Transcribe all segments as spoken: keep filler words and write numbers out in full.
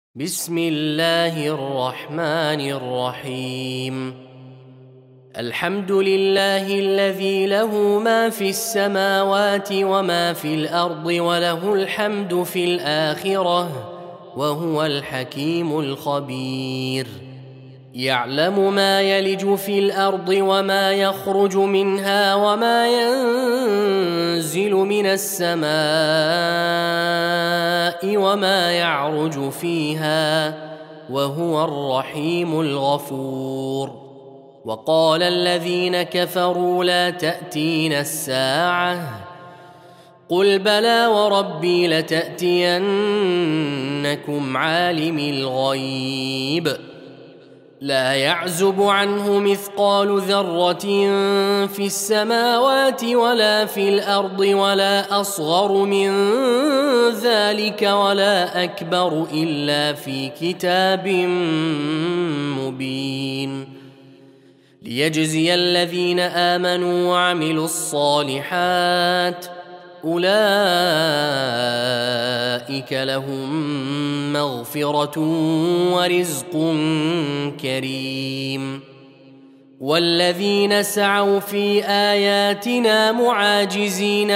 بسم الله الرحمن الرحيم. الحمد لله الذي له ما في السماوات وما في الأرض وله الحمد في الآخرة وهو الحكيم الخبير. يعلم ما يلج في الأرض وما يخرج منها وما ينزل من السماء وما يعرج فيها وهو الرحيم الغفور. وقال الذين كفروا لا تأتينا الساعة قل بلى وربي لتأتينكم عالم الغيب لا يعزب عنه مثقال ذرة في السماوات ولا في الأرض ولا أصغر من ذلك ولا أكبر إلا في كتاب مبين ليجزي الذين آمنوا وعملوا الصالحات أولئك لهم مغفرة ورزق كريم. والذين سعوا في آياتنا معاجزين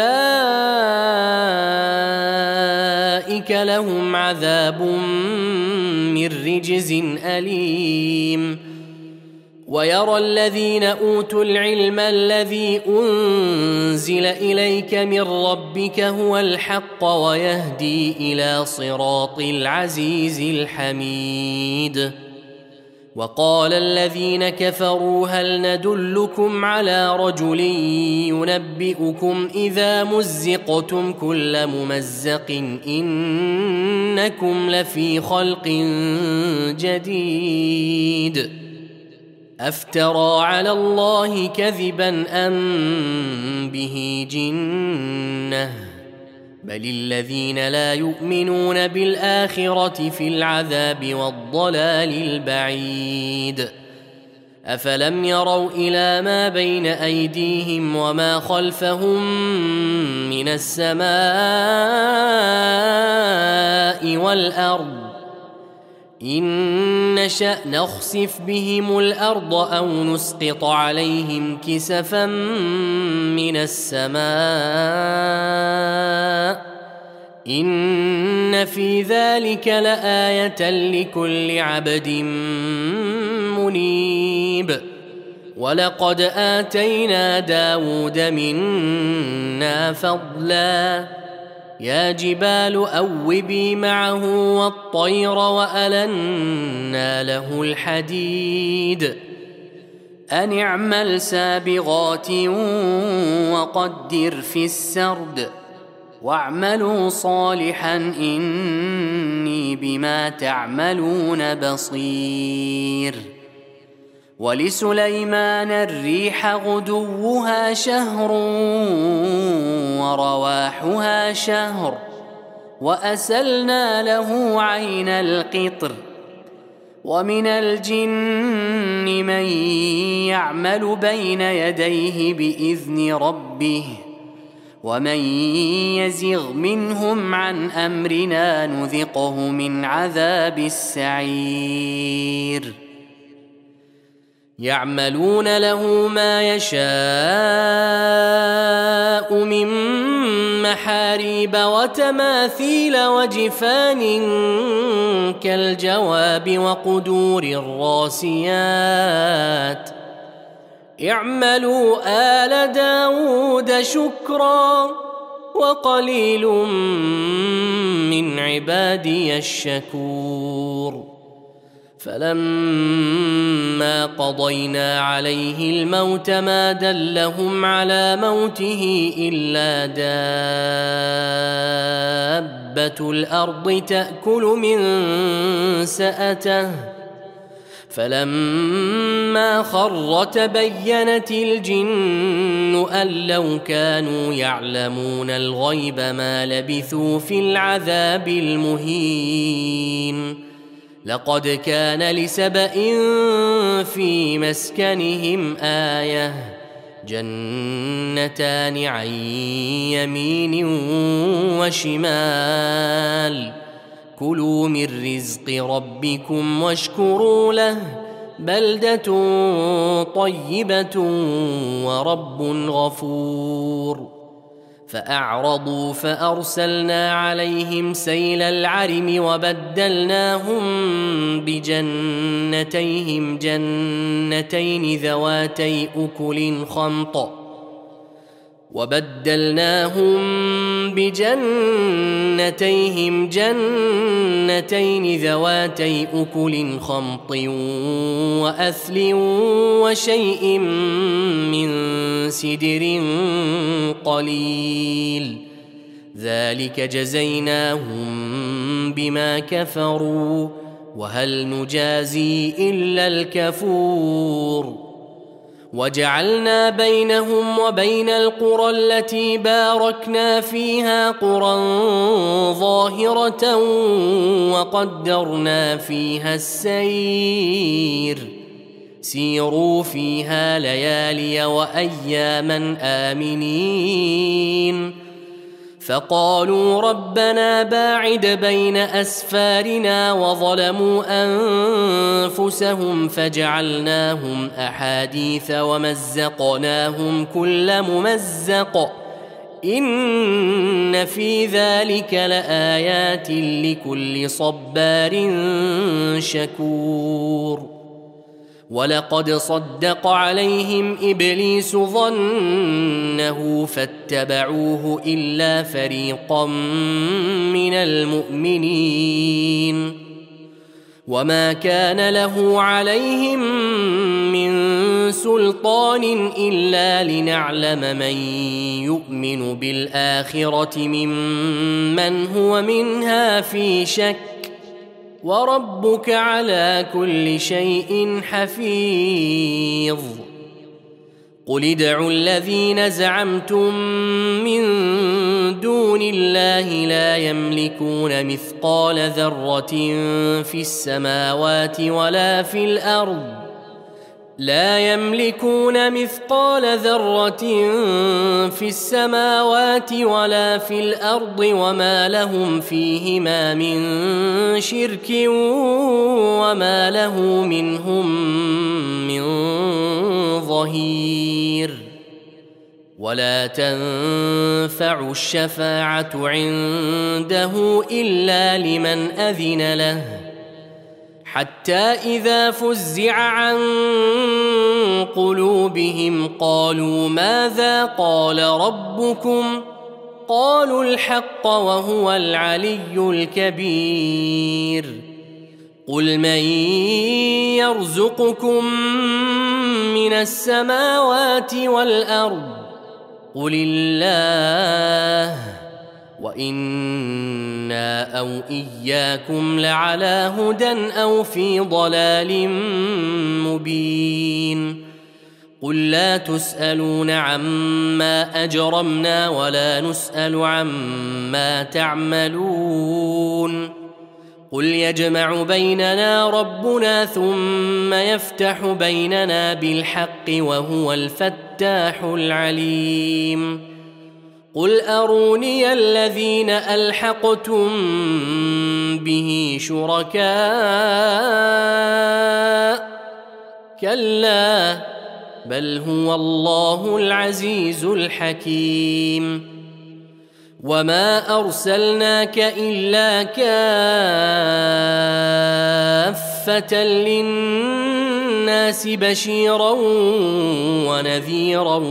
أولئك لهم عذاب من رجز أليم. ويرى الذين أوتوا العلم الذي أنزل إليك من ربك هو الحق ويهدي إلى صراط العزيز الحميد. وقال الذين كفروا هل ندلكم على رجل ينبئكم إذا مزقتم كل ممزق إنكم لفي خلق جديد أفترى على الله كذبا أم به جنة بل الذين لا يؤمنون بالآخرة في العذاب والضلال البعيد. أفلم يروا إلى ما بين أيديهم وما خلفهم من السماء والأرض إن نشأ نخسف بهم الأرض أو نسقط عليهم كسفا من السماء إن في ذلك لآية لكل عبد منيب. ولقد آتينا داود منا فضلا يا جبال أوبي معه والطير وألنا له الحديد أن اعمل سابغات وقدر في السرد واعملوا صالحا إني بما تعملون بصير. ولسليمان الريح غدوها شهر ورواحها شهر وأسلنا له عين القطر ومن الجن من يعمل بين يديه بإذن ربه ومن يزغ منهم عن أمرنا نذقه من عذاب السعير. يعملون له ما يشاء من محاريب وتماثيل وجفان كالجواب وقدور الراسيات اعملوا آل داود شكرا وقليل من عبادي الشكور. فلما قضينا عليه الموت ما دلهم على موته إلا دابة الأرض تأكل من سأته فلما خر تبينت الجن أن لو كانوا يعلمون الغيب ما لبثوا في العذاب المهين. لقد كان لسبإ في مسكنهم آية جنتان عن يمين وشمال كلوا من رزق ربكم واشكروا له بلدة طيبة ورب غفور. فأعرضوا فأرسلنا عليهم سيل العرم وبدلناهم بجنتيهم جنتين ذواتي أكل خمط وبدلناهم بجنتيهم جنتين ذواتي أكل خمط وأثل وشيء من سدر قليل ذلك جزيناهم بما كفروا وهل نجازي إلا الكفور. وجعلنا بينهم وبين القرى التي باركنا فيها قرى ظاهرة وقدرنا فيها السير سيروا فيها ليالي وأياما آمنين. فقالوا ربنا باعد بين أسفارنا وظلموا أنفسهم فجعلناهم أحاديث ومزقناهم كل ممزق إن في ذلك لآيات لكل صبار شكور. ولقد صدق عليهم إبليس ظنه فاتبعوه إلا فريقا من المؤمنين وما كان له عليهم من سلطان إلا لنعلم من يؤمن بالآخرة ممن هو منها في شك وربك على كل شيء حفيظ. قل ادعوا الذين زعمتم من دون الله لا يملكون مثقال ذرة في السماوات ولا في الأرض لا يملكون مثقال ذرة في السماوات ولا في الأرض وما لهم فيهما من شرك وما له منهم من ظهير. ولا تنفع الشفاعة عنده إلا لمن أذن له حتى إذا فزع عن قلوبهم قالوا ماذا قال ربكم قالوا الحق وهو العلي الكبير. قل من يرزقكم من السماوات والأرض قل الله وإنا أو إياكم لعلى هدى أو في ضلال مبين. قل لا تسألون عما أجرمنا ولا نسأل عما تعملون. قل يجمع بيننا ربنا ثم يفتح بيننا بالحق وهو الفتاح العليم. قل أروني الذين ألحقتم به شركاء كلا بل هو الله العزيز الحكيم. وما أرسلناك إلا كافة للناس بشيرا ونذيرا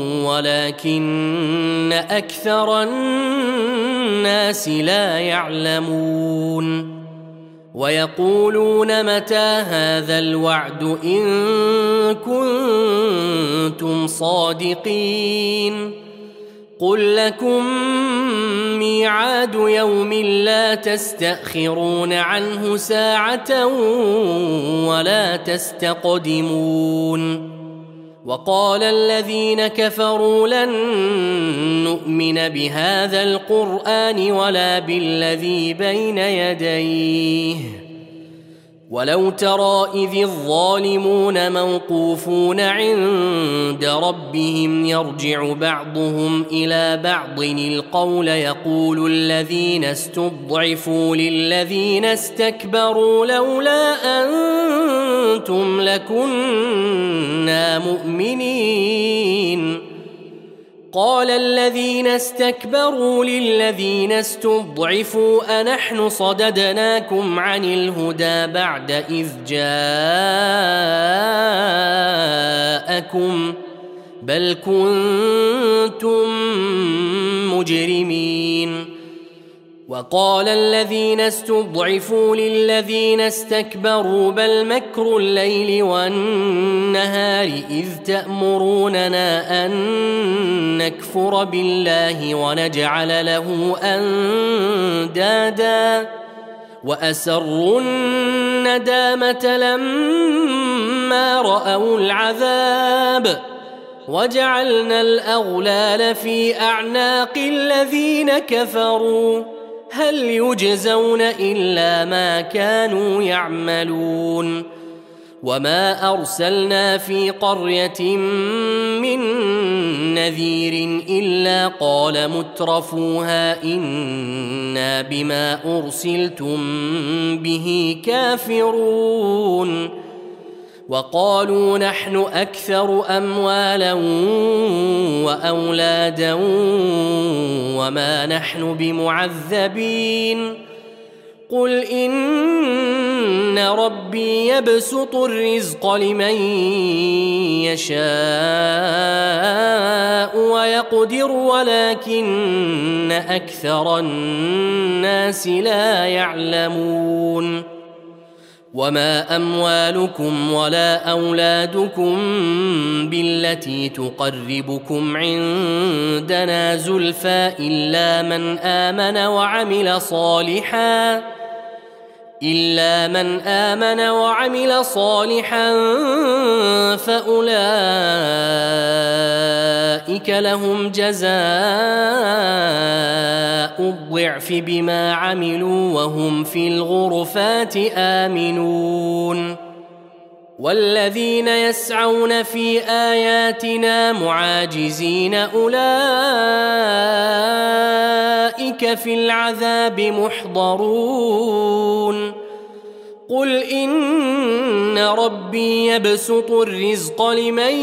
ولكن أكثر الناس لا يعلمون. ويقولون متى هذا الوعد إن كنتم صادقين قل لكم ميعاد يوم لا تستأخرون عنه ساعة ولا تستقدمون. وقال الذين كفروا لن نؤمن بهذا القرآن ولا بالذي بين يديه ولو ترى إذ الظالمون موقوفون عند ربهم يرجع بعضهم إلى بعض القول يقول الذين استضعفوا للذين استكبروا لولا أنتم لكنا مؤمنين قال الذين استكبروا للذين استضعفوا أنحن صددناكم عن الهدى بعد إذ جاءكم بل كنتم مجرمين وقال الذين استضعفوا للذين استكبروا بل مكر الليل والنهار إذ تأمروننا أن نكفر بالله ونجعل له أندادا وأسروا الندامة لما رأوا العذاب وجعلنا الأغلال في أعناق الذين كفروا هل يجزون إلا ما كانوا يعملون وما أرسلنا في قرية من نذير إلا قال مترفوها إنا بما أرسلتم به كافرون وقالوا نحن أكثر أموالا وأولادا وما نحن بمعذبين قل إن ربي يبسط الرزق لمن يشاء ويقدر ولكن أكثر الناس لا يعلمون وما أموالكم ولا أولادكم بالتي تقربكم عندنا زلفى إلا من آمن وعمل صالحا إلا من آمن وعمل صالحا فأولئك لهم جزاء الضعف بما عملوا وهم في الغرفات آمنون والذين يسعون في آياتنا معاجزين أولئك في العذاب محضرون قل إن ربي يبسط الرزق لمن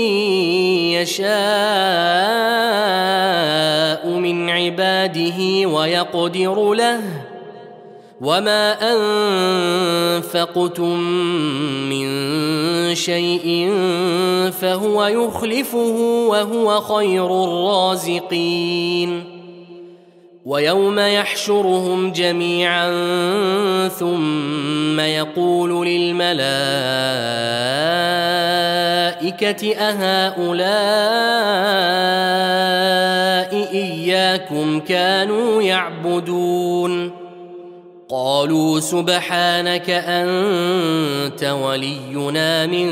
يشاء من عباده ويقدر له وما أنفقتم من شيء فهو يخلفه وهو خير الرازقين ويوم يحشرهم جميعا ثم يقول للملائكة أهؤلاء إياكم كانوا يعبدون قالوا سبحانك أنت ولينا من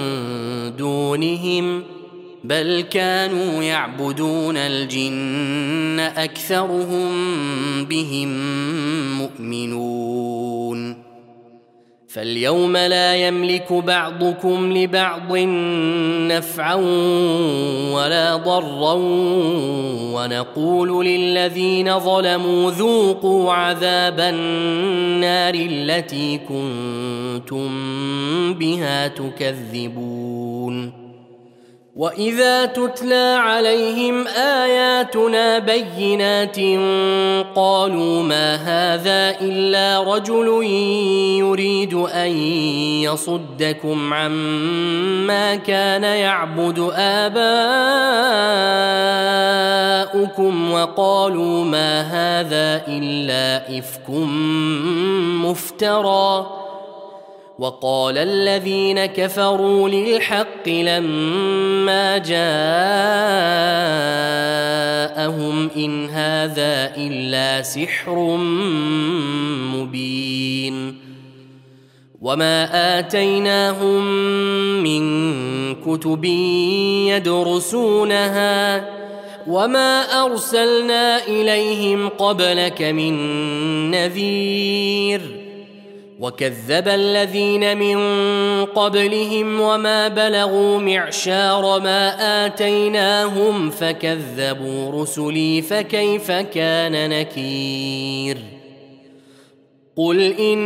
دونهم بل كانوا يعبدون الجن أكثرهم بهم مؤمنون فاليوم لا يملك بعضكم لبعض نفعا ولا ضرا ونقول للذين ظلموا ذوقوا عذاب النار التي كنتم بها تكذبون وإذا تتلى عليهم آياتنا بينات قالوا ما هذا إلا رجل يريد أن يصدكم عما كان يعبد آباؤكم وقالوا ما هذا إلا إفك مفترى وقال الذين كفروا للحق لما جاءهم إن هذا إلا سحر مبين وما آتيناهم من كتب يدرسونها وما أرسلنا إليهم قبلك من نذير وكذب الذين من قبلهم وما بلغوا معشار ما آتيناهم فكذبوا رسلي فكيف كان نكير قل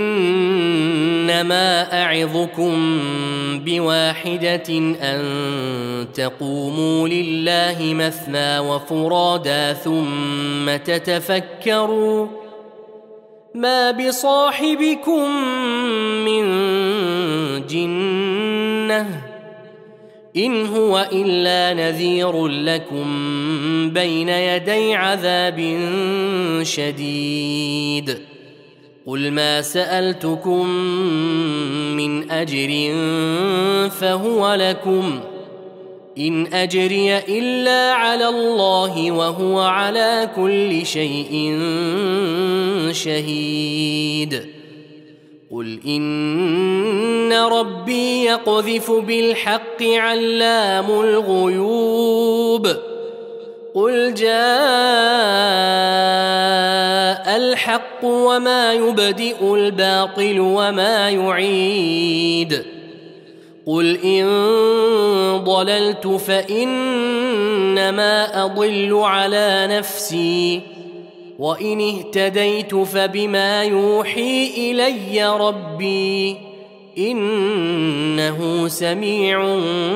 إنما أعظكم بواحدة أن تقوموا لله مثنى وفرادا ثم تتفكروا ما بصاحبكم من جنة إن هو إلا نذير لكم بين يدي عذاب شديد قل ما سألتكم من أجر فهو لكم إن أجري إلا على الله وهو على كل شيء شهيد قل إن ربي يقذف بالحق علام الغيوب قل جاء الحق وما يبدئ الباطل وما يعيد قل إن ضللت فإنما أضل على نفسي وإن اهتديت فبما يوحي إلي ربي إنه سميع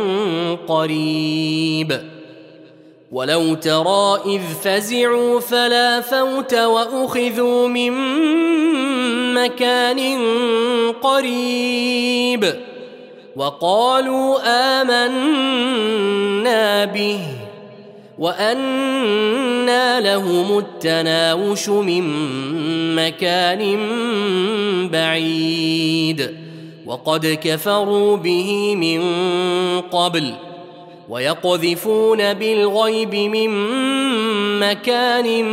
قريب ولو ترى إذ فزعوا فلا فوت وأخذوا من مكان قريب وقالوا آمنا به وأنى لهم التناوش من مكان بعيد وقد كفروا به من قبل ويقذفون بالغيب من مكان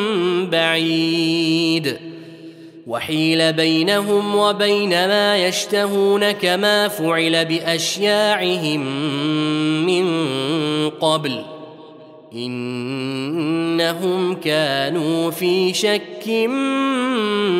بعيد وحيل بينهم وبين ما يشتهون كما فعل بأشياعهم من قبل إنهم كانوا في شك